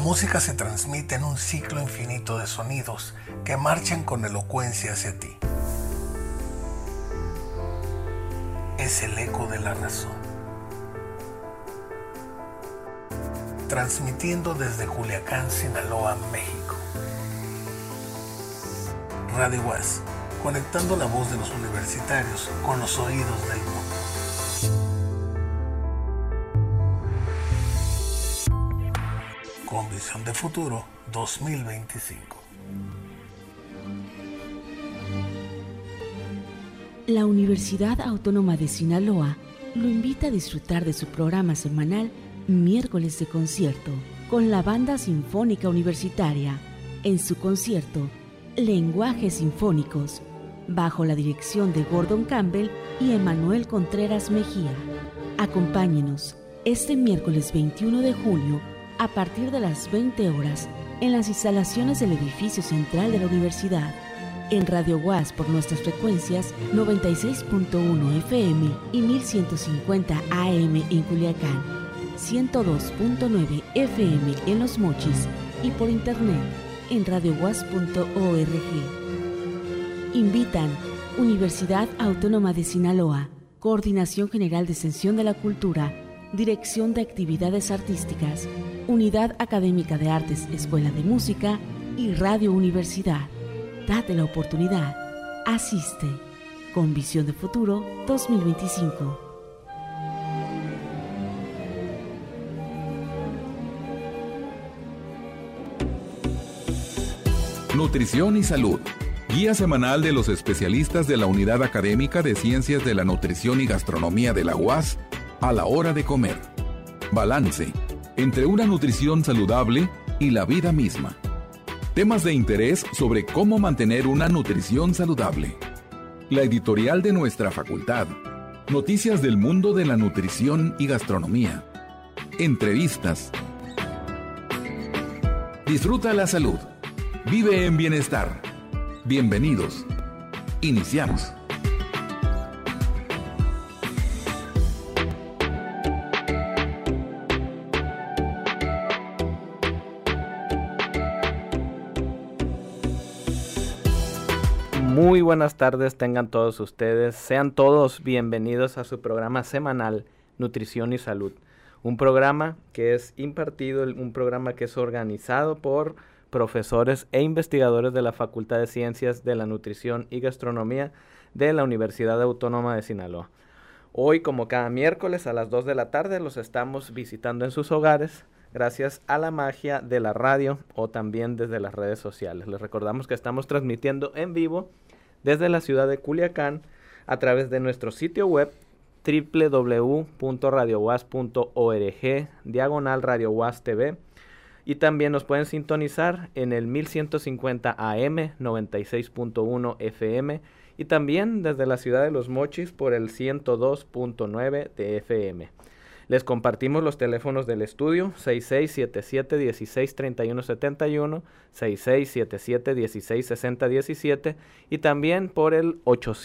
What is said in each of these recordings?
música se transmite en un ciclo infinito de sonidos que marchan con elocuencia hacia ti. Es el eco de la razón. Transmitiendo desde Culiacán, Sinaloa, México. Radio UAS, conectando la voz de los universitarios con los oídos del mundo. Con visión de futuro 2025. La Universidad Autónoma de Sinaloa lo invita a disfrutar de su programa semanal Miércoles de Concierto con la Banda Sinfónica Universitaria en su concierto Lenguajes Sinfónicos, bajo la dirección de Gordon Campbell y Emanuel Contreras Mejía. Acompáñenos este miércoles 21 de junio a partir de las 20 horas en las instalaciones del edificio central de la universidad, en Radio UAS por nuestras frecuencias 96.1 FM y 1150 AM en Culiacán, 102.9 FM en Los Mochis y por internet en radiouas.org. Invitan Universidad Autónoma de Sinaloa, Coordinación General de Extensión de la Cultura, Dirección de Actividades Artísticas, Unidad Académica de Artes, Escuela de Música y Radio Universidad. Date la oportunidad. Asiste. Con Visión de Futuro 2025. Nutrición y Salud. Guía semanal de los especialistas de la Unidad Académica de Ciencias de la Nutrición y Gastronomía de la UAS a la hora de comer. Balance entre una nutrición saludable y la vida misma. Temas de interés sobre cómo mantener una nutrición saludable. La editorial de nuestra facultad. Noticias del mundo de la nutrición y gastronomía. Entrevistas. Disfruta la salud. Vive en bienestar. Bienvenidos. Iniciamos. Muy buenas tardes tengan todos ustedes. Sean todos bienvenidos a su programa semanal Nutrición y Salud. Un programa que es impartido, un programa que es organizado por profesores e investigadores de la Facultad de Ciencias de la Nutrición y Gastronomía de la Universidad Autónoma de Sinaloa. Hoy, como cada miércoles a las 2 de la tarde, los estamos visitando en sus hogares gracias a la magia de la radio o también desde las redes sociales. Les recordamos que estamos transmitiendo en vivo desde la ciudad de Culiacán a través de nuestro sitio web www.radiouas.org/Radio UAS TV, y también nos pueden sintonizar en el 1150 AM, 96.1 FM, y también desde la ciudad de Los Mochis por el 102.9 de FM. Les compartimos los teléfonos del estudio 6677-163171, 6677-166017 y también por el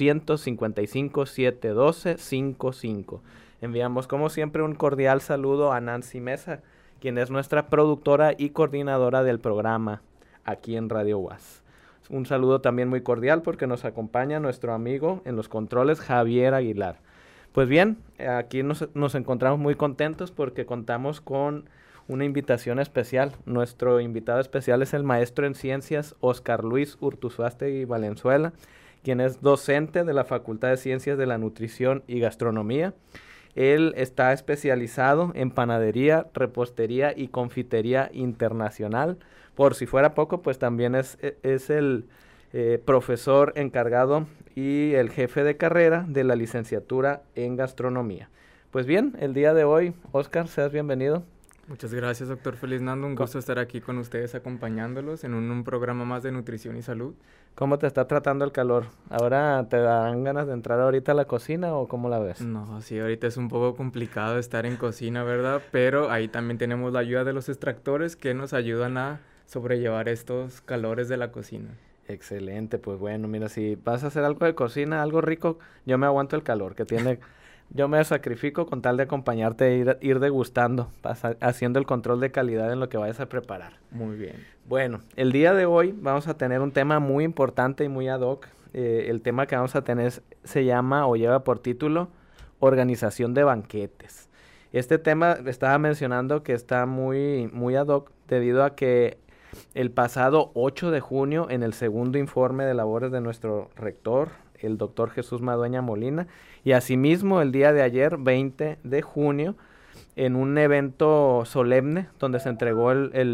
855-712-55. Enviamos como siempre un cordial saludo a Nancy Mesa, quien es nuestra productora y coordinadora del programa aquí en Radio UAS. Un saludo también muy cordial porque nos acompaña nuestro amigo en los controles, Javier Aguilar. Pues bien, aquí nos encontramos muy contentos porque contamos con una invitación especial. Nuestro invitado especial es el maestro en ciencias Oscar Luis Urtuzuastegui Valenzuela, quien es docente de la Facultad de Ciencias de la Nutrición y Gastronomía. Él está especializado en panadería, repostería y confitería internacional. Por si fuera poco, pues también es el profesor encargado y el jefe de carrera de la licenciatura en gastronomía. Pues bien, el día de hoy, Oscar, seas bienvenido. Muchas gracias, doctor Feliznando. Un gusto estar aquí con ustedes acompañándolos en un programa más de nutrición y salud. ¿Cómo te está tratando el calor? ¿Ahora te dan ganas de entrar ahorita a la cocina o cómo la ves? No, sí, ahorita es un poco complicado estar en cocina, ¿verdad? Pero ahí también tenemos la ayuda de los extractores que nos ayudan a sobrellevar estos calores de la cocina. Excelente, pues bueno, mira, si vas a hacer algo de cocina, algo rico, yo me aguanto el calor, que tiene Yo me sacrifico con tal de acompañarte e ir degustando, haciendo el control de calidad en lo que vayas a preparar. Muy bien. Bueno, el día de hoy vamos a tener un tema muy importante y muy ad hoc. El tema que vamos a tener se llama o lleva por título Organización de banquetes. Este tema estaba mencionando que está muy, muy ad hoc debido a que el pasado 8 de junio, en el segundo informe de labores de nuestro rector, el doctor Jesús Madueña Molina, y asimismo el día de ayer, 20 de junio, en un evento solemne donde se entregó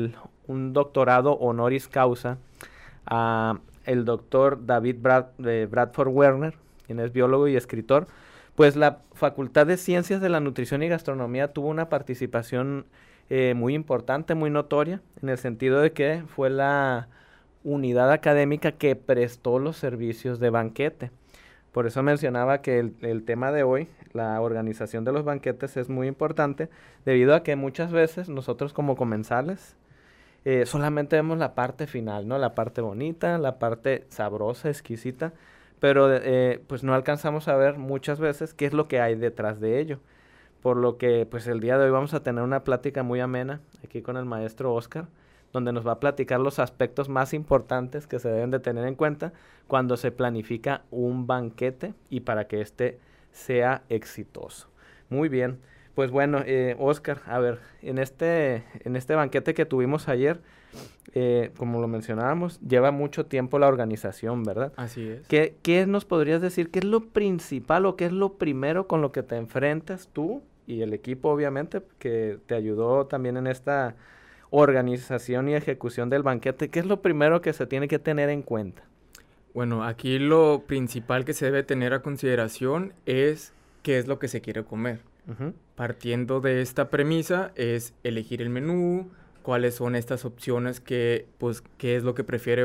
un doctorado honoris causa a el doctor David Bradford Werner, quien es biólogo y escritor, pues la Facultad de Ciencias de la Nutrición y Gastronomía tuvo una participación muy importante, muy notoria, en el sentido de que fue la unidad académica que prestó los servicios de banquete. Por eso mencionaba que el tema de hoy, la organización de los banquetes, es muy importante, debido a que muchas veces nosotros como comensales solamente vemos la parte final, ¿no? La parte bonita, la parte sabrosa, exquisita, pero pues no alcanzamos a ver muchas veces qué es lo que hay detrás de ello. Por lo que pues el día de hoy vamos a tener una plática muy amena aquí con el maestro Oscar, donde nos va a platicar los aspectos más importantes que se deben de tener en cuenta cuando se planifica un banquete y para que éste sea exitoso. Muy bien, pues bueno, Oscar, a ver, en este banquete que tuvimos ayer, como lo mencionábamos, lleva mucho tiempo la organización, ¿verdad? Así es. ¿Qué nos podrías decir? ¿Qué es lo principal o qué es lo primero con lo que te enfrentas tú y el equipo, obviamente, que te ayudó también en esta organización y ejecución del banquete? ¿Qué es lo primero que se tiene que tener en cuenta? Bueno, aquí lo principal que se debe tener a consideración es qué es lo que se quiere comer. Uh-huh. Partiendo de esta premisa es elegir el menú, cuáles son estas opciones qué es lo que prefiere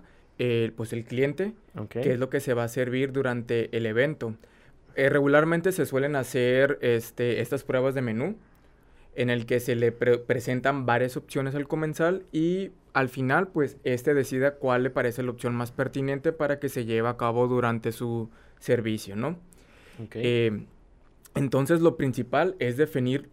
pues el cliente, Okay. qué es lo que se va a servir durante el evento. Regularmente se suelen hacer estas pruebas de menú, en el que se le presentan varias opciones al comensal y al final pues decida cuál le parece la opción más pertinente para que se lleve a cabo durante su servicio, ¿no? Okay. Entonces lo principal es definir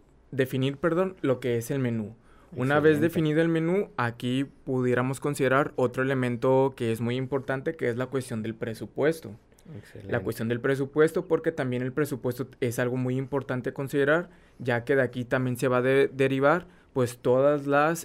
lo que es el menú. Una vez definido el menú, aquí pudiéramos considerar otro elemento que es muy importante, que es la cuestión del presupuesto. Excelente. La cuestión del presupuesto, porque también el presupuesto es algo muy importante considerar, ya que de aquí también se va a derivar pues todas las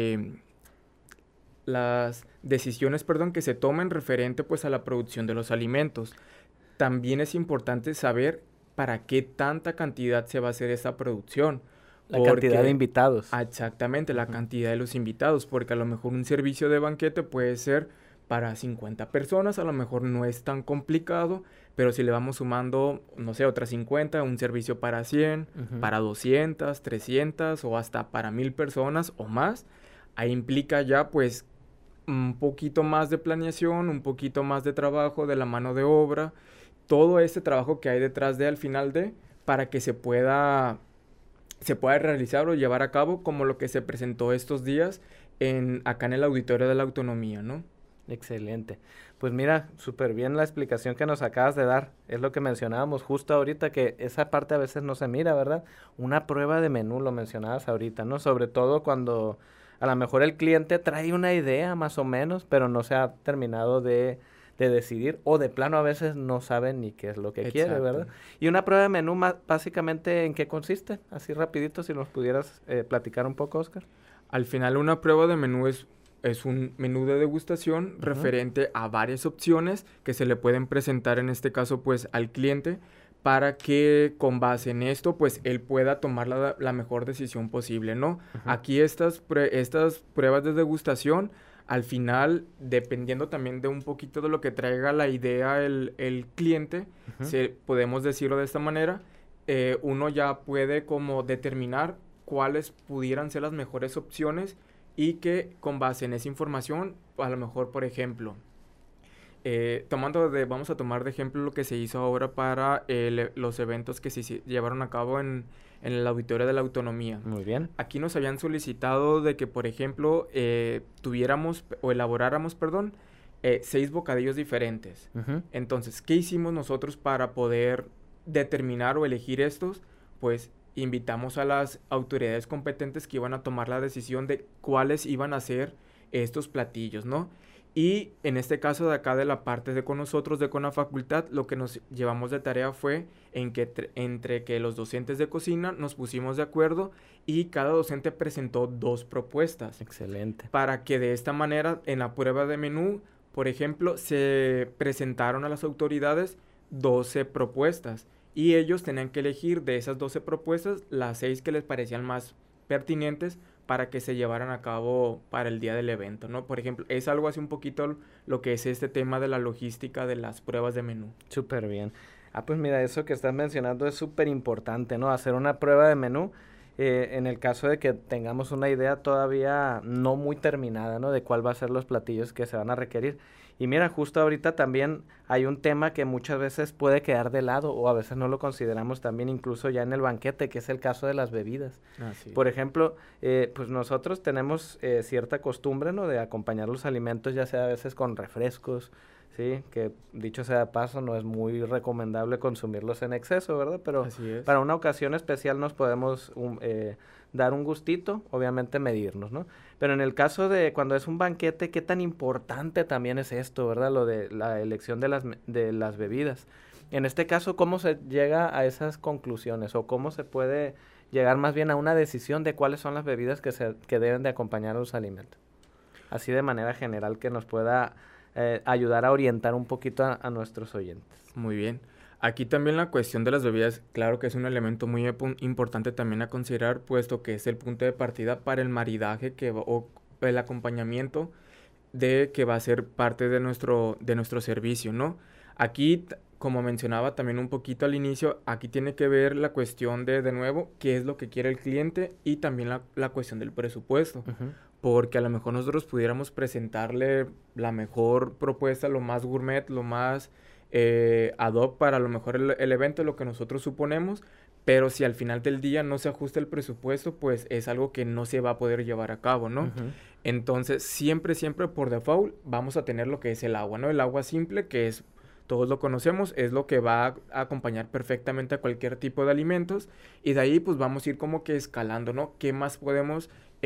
decisiones, que se tomen referente pues a la producción de los alimentos. También es importante saber para qué tanta cantidad se va a hacer esta producción. La cantidad de invitados. Exactamente, la cantidad de los invitados, porque a lo mejor un servicio de banquete puede ser para 50 personas, a lo mejor no es tan complicado, pero si le vamos sumando, no sé, otras 50, un servicio para 100, para 200, 300 o hasta para 1000 personas o más, ahí implica ya pues un poquito más de planeación, un poquito más de trabajo de la mano de obra, todo este trabajo que hay detrás de al final para que se pueda realizar o llevar a cabo como lo que se presentó estos días acá en el Auditorio de la Autonomía, ¿no? Excelente. Pues mira, súper bien la explicación que nos acabas de dar. Es lo que mencionábamos justo ahorita, que esa parte a veces no se mira, ¿verdad? Una prueba de menú, lo mencionabas ahorita, ¿no? Sobre todo cuando a lo mejor el cliente trae una idea más o menos, pero no se ha terminado de decidir, o de plano a veces no sabe ni qué es lo que quiere, ¿verdad? Y una prueba de menú, básicamente, ¿en qué consiste? Así rapidito, si nos pudieras platicar un poco, Oscar. Al final, una prueba de menú es un menú de degustación referente a varias opciones que se le pueden presentar, en este caso, pues, al cliente, para que con base en esto, pues, él pueda tomar la mejor decisión posible, ¿no? Aquí estas pruebas de degustación, al final, dependiendo también de un poquito de lo que traiga la idea el cliente, podemos decirlo de esta manera, uno ya puede como determinar cuáles pudieran ser las mejores opciones y que con base en esa información, a lo mejor, por ejemplo, vamos a tomar de ejemplo lo que se hizo ahora para los eventos que se llevaron a cabo en el Auditorio de la Autonomía. Muy bien. Aquí nos habían solicitado de que, por ejemplo, elaboráramos 6 bocadillos diferentes. Entonces, ¿qué hicimos nosotros para poder determinar o elegir estos, pues invitamos a las autoridades competentes que iban a tomar la decisión de cuáles iban a ser estos platillos, ¿no? Y en este caso de acá de la parte de con nosotros de con la facultad, lo que nos llevamos de tarea fue en que entre que los docentes de cocina nos pusimos de acuerdo y cada docente presentó 2 propuestas. Excelente. Para que de esta manera en la prueba de menú, por ejemplo, se presentaron a las autoridades 12 propuestas y ellos tenían que elegir de esas 12 propuestas las 6 que les parecían más pertinentes para que se llevaran a cabo para el día del evento, ¿no? Por ejemplo, es algo así un poquito lo que es este tema de la logística de las pruebas de menú. Súper bien. Pues mira, eso que estás mencionando es súper importante, ¿no? Hacer una prueba de menú en el caso de que tengamos una idea todavía no muy terminada, ¿no? De cuál va a ser los platillos que se van a requerir. Y mira, justo ahorita también hay un tema que muchas veces puede quedar de lado o a veces no lo consideramos también incluso ya en el banquete, que es el caso de las bebidas. Sí. Por ejemplo, pues nosotros tenemos cierta costumbre, ¿no? De acompañar los alimentos, ya sea a veces con refrescos, ¿sí? Que dicho sea de paso, no es muy recomendable consumirlos en exceso, ¿verdad? Pero para una ocasión especial nos podemos dar un gustito, obviamente medirnos, ¿no? Pero en el caso de cuando es un banquete, ¿qué tan importante también es esto, verdad? Lo de la elección de las bebidas. En este caso, ¿cómo se llega a esas conclusiones? ¿O cómo se puede llegar más bien a una decisión de cuáles son las bebidas que deben de acompañar a los alimentos? Así de manera general que nos pueda ayudar a orientar un poquito a nuestros oyentes. Muy bien. Aquí también la cuestión de las bebidas, claro que es un elemento muy importante también a considerar, puesto que es el punto de partida para el maridaje o el acompañamiento de que va a ser parte de nuestro servicio, ¿no? Aquí, como mencionaba también un poquito al inicio, aquí tiene que ver la cuestión de nuevo, qué es lo que quiere el cliente y también la cuestión del presupuesto. Uh-huh. Porque a lo mejor nosotros pudiéramos presentarle la mejor propuesta, lo más gourmet, lo más ad hoc para a lo mejor el evento, lo que nosotros suponemos, pero si al final del día no se ajusta el presupuesto, pues es algo que no se va a poder llevar a cabo, ¿no? Uh-huh. Entonces, siempre por default vamos a tener lo que es el agua, ¿no? El agua simple, que es, todos lo conocemos, es lo que va a acompañar perfectamente a cualquier tipo de alimentos, y de ahí pues vamos a ir como que escalando, ¿no? ¿Qué más podemos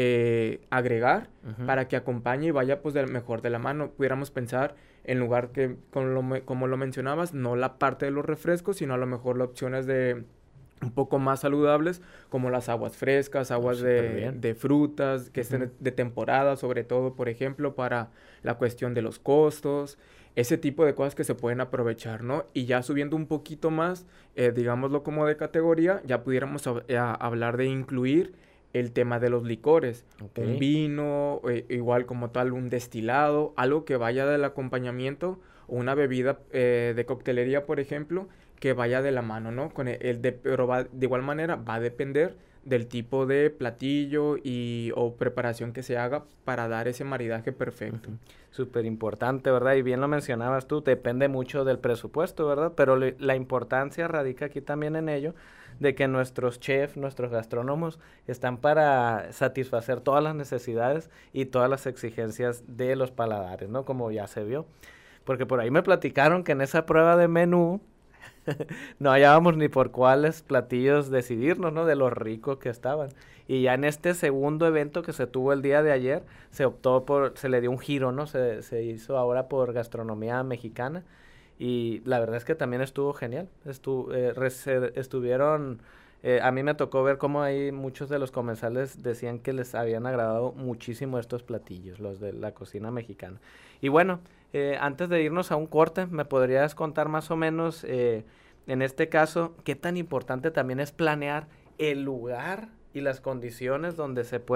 agregar uh-huh. para que acompañe y vaya pues mejor de la mano? Pudiéramos pensar en lugar que, como lo mencionabas, no la parte de los refrescos, sino a lo mejor las opciones de un poco más saludables, como las aguas frescas, aguas de frutas, que estén de temporada, sobre todo, por ejemplo, para la cuestión de los costos, ese tipo de cosas que se pueden aprovechar, ¿no? Y ya subiendo un poquito más, digámoslo como de categoría, ya pudiéramos hablar de incluir el tema de los licores, un vino, igual como tal un destilado, algo que vaya del acompañamiento, o una bebida de coctelería, por ejemplo, que vaya de la mano, ¿no? Pero de igual manera va a depender del tipo de platillo o preparación que se haga para dar ese maridaje perfecto. Uh-huh. Súper importante, ¿verdad? Y bien lo mencionabas tú, depende mucho del presupuesto, ¿verdad? Pero la importancia radica aquí también en ello, de que nuestros chefs, nuestros gastrónomos están para satisfacer todas las necesidades y todas las exigencias de los paladares, ¿no? Como ya se vio. Porque por ahí me platicaron que en esa prueba de menú no hallábamos ni por cuáles platillos decidirnos, ¿no? De los ricos que estaban. Y ya en este segundo evento que se tuvo el día de ayer, se le dio un giro, ¿no? Se hizo ahora por gastronomía mexicana. Y la verdad es que también estuvo genial. Estuvieron... a mí me tocó ver cómo ahí muchos de los comensales decían que les habían agradado muchísimo estos platillos, los de la cocina mexicana. Y bueno, antes de irnos a un corte, ¿me podrías contar más o menos, en este caso, qué tan importante también es planear el lugar y las condiciones donde se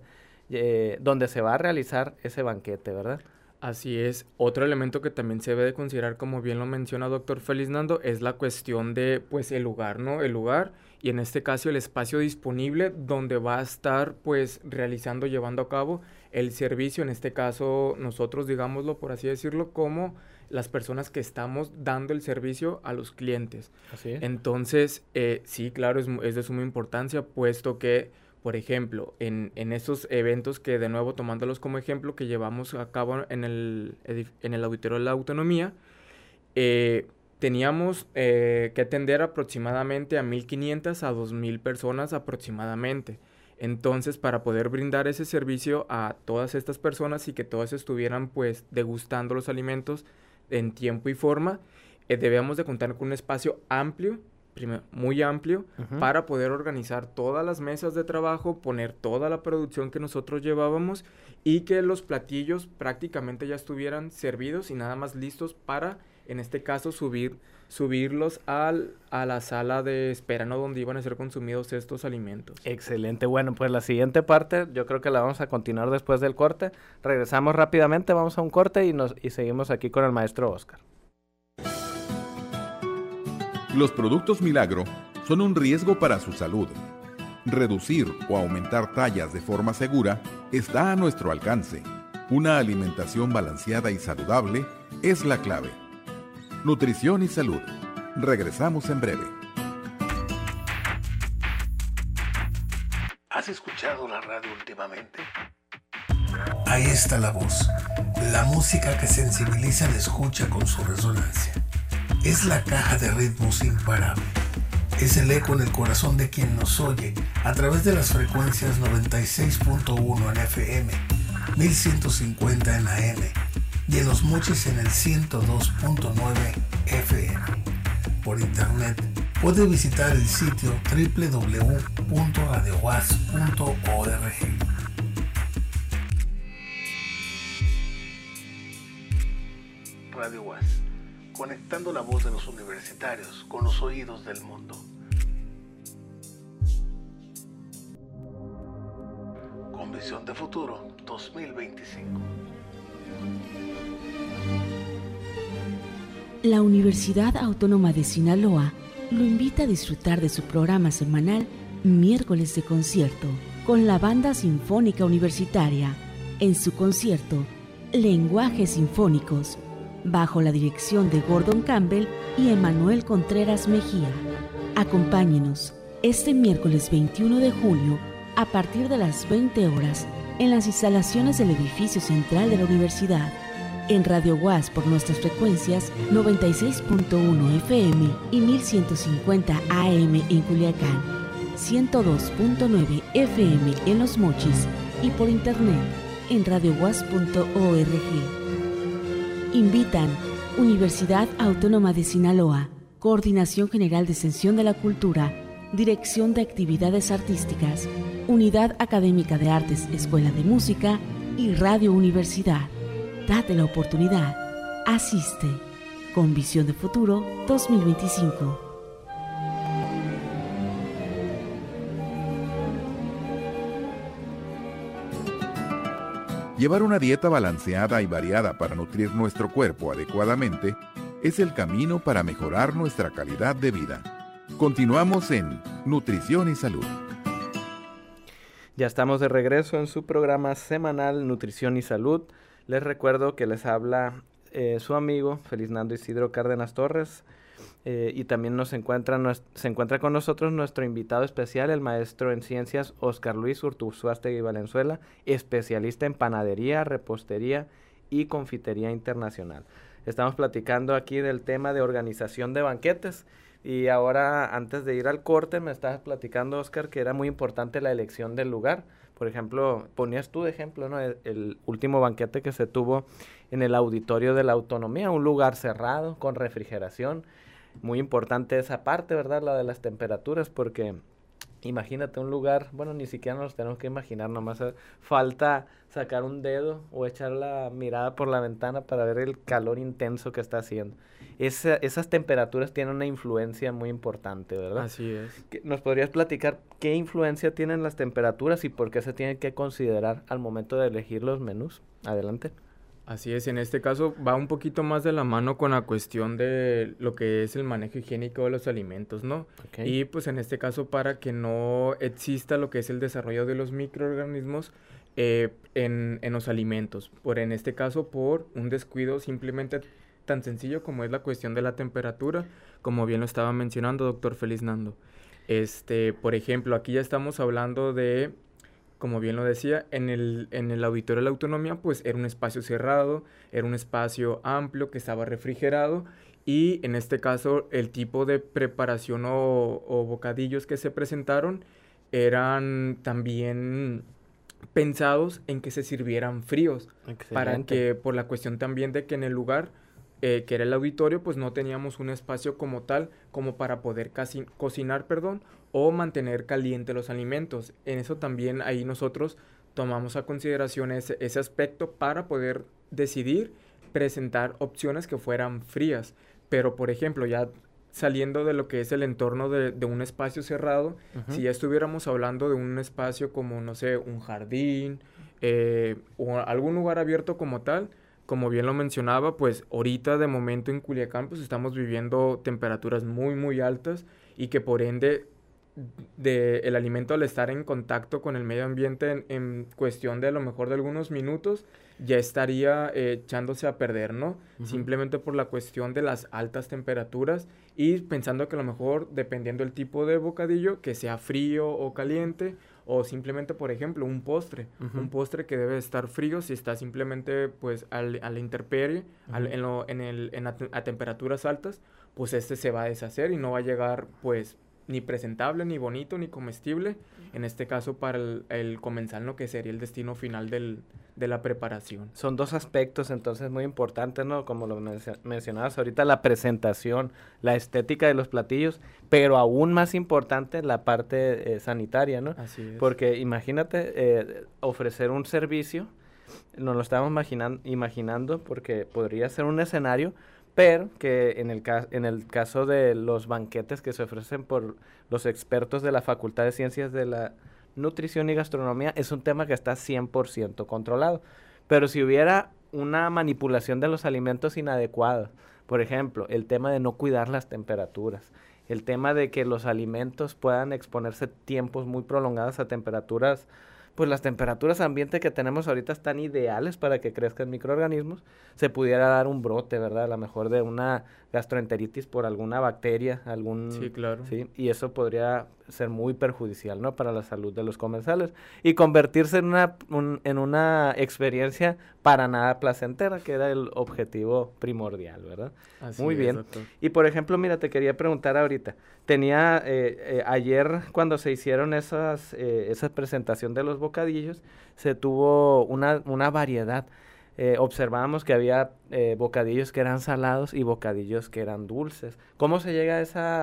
va a realizar ese banquete, ¿verdad? Así es. Otro elemento que también se debe de considerar, como bien lo menciona doctor Feliznando, es la cuestión de, pues, el lugar, ¿no? El lugar y en este caso el espacio disponible donde va a estar, pues, llevando a cabo el servicio. En este caso, nosotros, digámoslo, por así decirlo, como las personas que estamos dando el servicio a los clientes. Así es. Entonces, sí, claro, es de suma importancia, puesto que, por ejemplo, en estos eventos que, de nuevo, tomándolos como ejemplo, que llevamos a cabo en el Auditorio de la Autonomía, teníamos que atender aproximadamente a 1,500 a 2,000 personas aproximadamente. Entonces, para poder brindar ese servicio a todas estas personas y que todas estuvieran pues degustando los alimentos en tiempo y forma, debíamos de contar con un espacio amplio, muy amplio, para poder organizar todas las mesas de trabajo, poner toda la producción que nosotros llevábamos y que los platillos prácticamente ya estuvieran servidos y nada más listos para, en este caso, subirlos a la sala de espera, ¿no? Donde iban a ser consumidos estos alimentos. Excelente. Bueno, pues la siguiente parte yo creo que la vamos a continuar después del corte. Regresamos rápidamente, vamos a un corte y seguimos aquí con el maestro Oscar. Los productos Milagro son un riesgo para su salud. Reducir o aumentar tallas de forma segura está a nuestro alcance. Una alimentación balanceada y saludable es la clave. Nutrición y salud. Regresamos en breve. ¿Has escuchado la radio últimamente? Ahí está la voz, la música que sensibiliza la escucha con su resonancia. Es la caja de ritmos imparable. Es el eco en el corazón de quien nos oye a través de las frecuencias 96.1 en FM, 1150 en AM y en Los Mochis en el 102.9 FM. Por internet puede visitar el sitio www.radiowaz.org. Radio UAS, conectando la voz de los universitarios con los oídos del mundo. Con visión de futuro 2025. La Universidad Autónoma de Sinaloa lo invita a disfrutar de su programa semanal Miércoles de Concierto con la Banda Sinfónica Universitaria en su concierto Lenguajes Sinfónicos, bajo la dirección de Gordon Campbell y Emanuel Contreras Mejía. Acompáñenos este miércoles 21 de junio a partir de las 20 horas en las instalaciones del edificio central de la universidad, en Radio UAS por nuestras frecuencias 96.1 FM y 1150 AM en Culiacán, 102.9 FM en Los Mochis y por internet en radiouas.org. Invitan Universidad Autónoma de Sinaloa, Coordinación General de Extensión de la Cultura, Dirección de Actividades Artísticas, Unidad Académica de Artes, Escuela de Música y Radio Universidad. Date la oportunidad. Asiste. Con Visión de Futuro 2025. Llevar una dieta balanceada y variada para nutrir nuestro cuerpo adecuadamente es el camino para mejorar nuestra calidad de vida. Continuamos en Nutrición y Salud. Ya estamos de regreso en su programa semanal Nutrición y Salud. Les recuerdo que les habla su amigo Felisnando Isidro Cárdenas Torres. Y también se encuentra con nosotros nuestro invitado especial, el maestro en ciencias Oscar Luis Urtuzuastegui Valenzuela, especialista en panadería, repostería y confitería internacional. Estamos platicando aquí del tema de organización de banquetes y ahora, antes de ir al corte, me estabas platicando, Oscar, que era muy importante la elección del lugar. Por ejemplo, ponías tú de ejemplo, ¿no? El último banquete que se tuvo en el Auditorio de la Autonomía, un lugar cerrado con refrigeración. Muy importante esa parte, ¿verdad? La de las temperaturas, porque imagínate un lugar, bueno, ni siquiera nos tenemos que imaginar, nomás falta sacar un dedo o echar la mirada por la ventana para ver el calor intenso que está haciendo. Esas temperaturas tienen una influencia muy importante, ¿verdad? Así es. ¿Nos podrías platicar qué influencia tienen las temperaturas y por qué se tienen que considerar al momento de elegir los menús? Adelante. Así es, en este caso va un poquito más de la mano con la cuestión de lo que es el manejo higiénico de los alimentos, ¿no? Okay. Y pues en este caso para que no exista lo que es el desarrollo de los microorganismos en los alimentos. En este caso por un descuido simplemente tan sencillo como es la cuestión de la temperatura, como bien lo estaba mencionando doctor Felisnando. Por ejemplo, aquí ya estamos hablando de, como bien lo decía, en el Auditorio de la Autonomía, pues era un espacio cerrado, era un espacio amplio que estaba refrigerado y en este caso el tipo de preparación o bocadillos que se presentaron eran también pensados en que se sirvieran fríos. Excelente. Para que, por la cuestión también de que en el lugar, que era el auditorio, pues no teníamos un espacio como tal, como para poder cocinar, o mantener caliente los alimentos. En eso también ahí nosotros tomamos a consideración ese aspecto para poder decidir presentar opciones que fueran frías. Pero, por ejemplo, ya saliendo de lo que es el entorno de un espacio cerrado, si ya estuviéramos hablando de un espacio como, no sé, un jardín, o algún lugar abierto como tal, como bien lo mencionaba, pues ahorita de momento en Culiacán pues estamos viviendo temperaturas muy muy altas y que por ende el alimento al estar en contacto con el medio ambiente en cuestión de a lo mejor de algunos minutos ya estaría echándose a perder, ¿no? Simplemente por la cuestión de las altas temperaturas y pensando que a lo mejor dependiendo del tipo de bocadillo, que sea frío o caliente, o simplemente, por ejemplo, un postre que debe estar frío si está simplemente pues a la intemperie, a temperaturas altas, pues se va a deshacer y no va a llegar pues ni presentable, ni bonito, ni comestible, en este caso para el comensal, ¿no? Que sería el destino final de la preparación. Son dos aspectos entonces muy importantes, ¿no? Como lo mencionabas ahorita, la presentación, la estética de los platillos, pero aún más importante la parte sanitaria, ¿no? Así es. Porque imagínate ofrecer un servicio, nos lo estamos imaginando porque podría ser un escenario, pero que en el caso de los banquetes que se ofrecen por los expertos de la Facultad de Ciencias de la Nutrición y Gastronomía, es un tema que está 100% controlado. Pero si hubiera una manipulación de los alimentos inadecuada, por ejemplo, el tema de no cuidar las temperaturas, el tema de que los alimentos puedan exponerse tiempos muy prolongados a temperaturas, pues las temperaturas ambiente que tenemos ahorita están ideales para que crezcan microorganismos, se pudiera dar un brote, ¿verdad? A lo mejor de una gastroenteritis por alguna bacteria, Sí, claro. ¿sí? Y eso podría ser muy perjudicial, ¿no? Para la salud de los comensales y convertirse en una experiencia para nada placentera, que era el objetivo primordial, ¿verdad? Así muy es, bien. doctor. Y por ejemplo, mira, te quería preguntar ahorita, tenía ayer cuando se hicieron esa presentación de los bocadillos, se tuvo una variedad. Observábamos que había bocadillos que eran salados y bocadillos que eran dulces. ¿Cómo se llega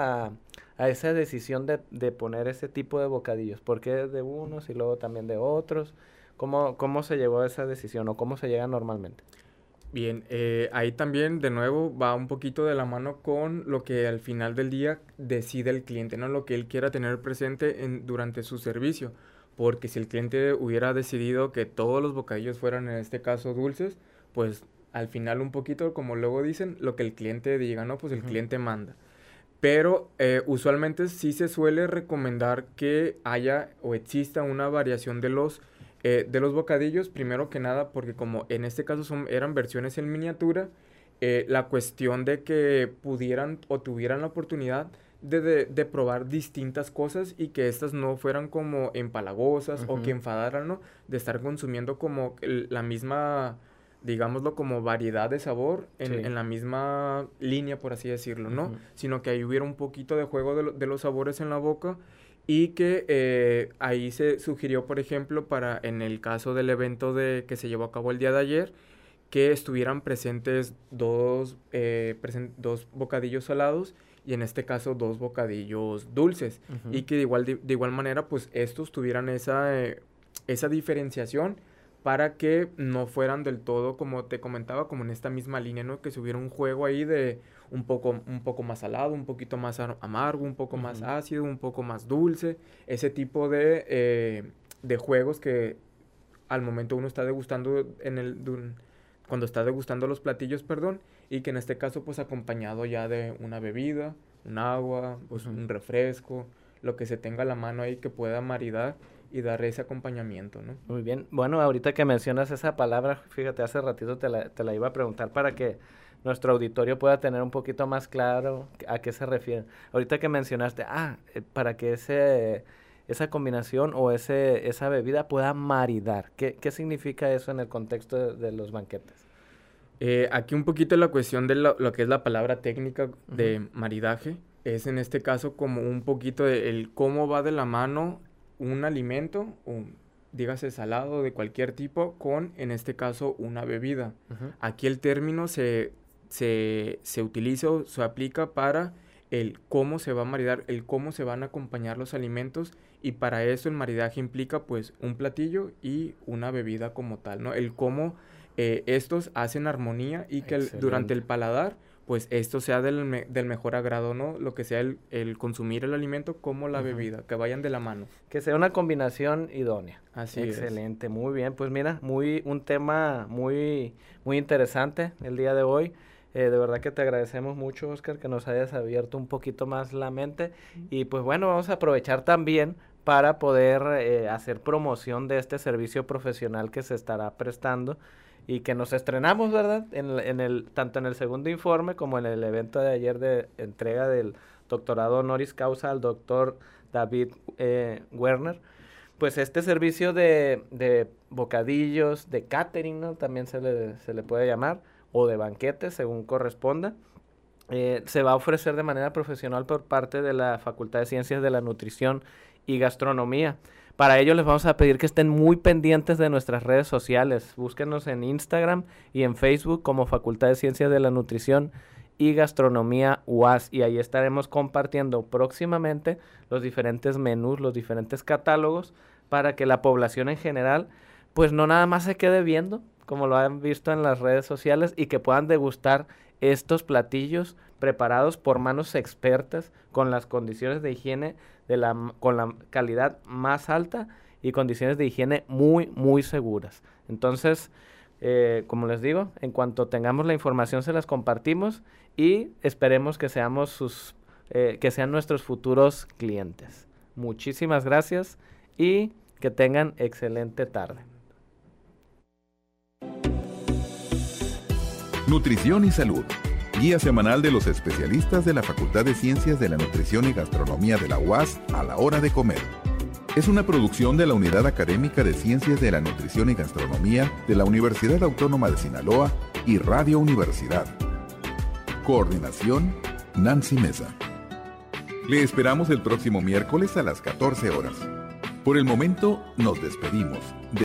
a esa decisión de poner ese tipo de bocadillos? ¿Por qué de unos y luego también de otros? ¿Cómo se llegó a esa decisión o cómo se llega normalmente? Bien, ahí también de nuevo va un poquito de la mano con lo que al final del día decide el cliente, ¿no? Lo que él quiera tener presente durante su servicio. Porque si el cliente hubiera decidido que todos los bocadillos fueran en este caso dulces, pues al final un poquito, como luego dicen, lo que el cliente diga, ¿no? Pues el cliente manda. Pero usualmente sí se suele recomendar que haya o exista una variación de los bocadillos, primero que nada, porque como en este caso eran versiones en miniatura, la cuestión de que pudieran o tuvieran la oportunidad de probar distintas cosas y que estas no fueran como empalagosas o que enfadaran, ¿no? De estar consumiendo como la misma, digámoslo, como variedad de sabor en la misma línea, por así decirlo, ¿no? Sino que ahí hubiera un poquito de juego de los sabores en la boca y que ahí se sugirió, por ejemplo, en el caso del evento que se llevó a cabo el día de ayer, que estuvieran presentes dos bocadillos salados y en este caso 2 bocadillos dulces, y que de igual manera pues estos tuvieran esa diferenciación para que no fueran del todo, como te comentaba, como en esta misma línea, ¿no? Que se hubiera un juego ahí de un poco más salado, un poquito más amargo, un poco más ácido, un poco más dulce, ese tipo de juegos que al momento uno está degustando cuando está degustando los platillos, y que en este caso pues acompañado ya de una bebida, un agua, pues un refresco, lo que se tenga a la mano ahí que pueda maridar y dar ese acompañamiento, ¿no? Muy bien. Bueno, ahorita que mencionas esa palabra, fíjate, hace ratito te la iba a preguntar para que nuestro auditorio pueda tener un poquito más claro a qué se refiere. Ahorita que mencionaste, para que esa combinación o esa bebida pueda maridar. ¿Qué significa eso en el contexto de los banquetes? Aquí un poquito la cuestión de lo que es la palabra técnica de maridaje es en este caso como un poquito de el cómo va de la mano un alimento, dígase salado de cualquier tipo, con en este caso una bebida. Aquí el término se utiliza o se aplica para el cómo se va a maridar, el cómo se van a acompañar los alimentos, y para eso el maridaje implica pues un platillo y una bebida como tal, ¿no? El cómo estos hacen armonía y que durante el paladar pues esto sea del mejor agrado, ¿no? Lo que sea el consumir el alimento como la bebida, que vayan de la mano. Que sea una combinación idónea. Así Excelente, es. Muy bien. Pues mira, un tema muy interesante el día de hoy. De verdad que te agradecemos mucho, Oscar, que nos hayas abierto un poquito más la mente. Y pues bueno, vamos a aprovechar también para poder hacer promoción de este servicio profesional que se estará prestando y que nos estrenamos, ¿verdad? Tanto en el segundo informe como en el evento de ayer de entrega del doctorado honoris causa al doctor David Werner. Pues este servicio de bocadillos, de catering, ¿no? También se le puede llamar, o de banquetes, según corresponda. Se va a ofrecer de manera profesional por parte de la Facultad de Ciencias de la Nutrición y Gastronomía. Para ello les vamos a pedir que estén muy pendientes de nuestras redes sociales. Búsquenos en Instagram y en Facebook como Facultad de Ciencias de la Nutrición y Gastronomía UAS, y ahí estaremos compartiendo próximamente los diferentes menús, los diferentes catálogos, para que la población en general pues no nada más se quede viendo, como lo han visto en las redes sociales, y que puedan degustar estos platillos preparados por manos expertas con las condiciones de higiene con la calidad más alta y condiciones de higiene muy seguras. Entonces, como les digo, en cuanto tengamos la información se las compartimos y esperemos que sean nuestros futuros clientes. Muchísimas gracias y que tengan excelente tarde. Nutrición y salud. Guía semanal de los especialistas de la Facultad de Ciencias de la Nutrición y Gastronomía de la UAS a la hora de comer. Es una producción de la Unidad Académica de Ciencias de la Nutrición y Gastronomía de la Universidad Autónoma de Sinaloa y Radio Universidad. Coordinación, Nancy Mesa. Le esperamos el próximo miércoles a las 14 horas. Por el momento, nos despedimos.